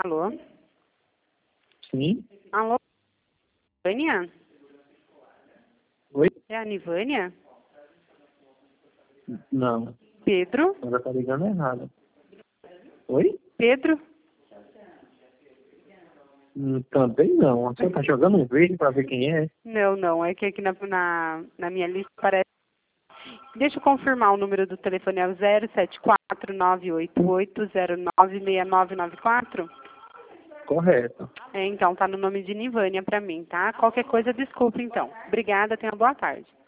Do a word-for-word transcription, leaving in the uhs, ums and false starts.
Alô? Sim? Alô? Nivânia? Oi? É a Nivânia? Não. Pedro? Ela tá ligando errado. Oi? Pedro? Hum, Também não. Você tá jogando um verde pra ver quem é? Não, não. É que aqui na, na, na minha lista parece... Deixa eu confirmar o número do telefone. É o zero sete quatro nove oito oito zero nove seis nove nove quatro? Correto. É, então, tá no nome de Nivânia pra mim, tá? Qualquer coisa, desculpa, então. Obrigada, tenha uma boa tarde.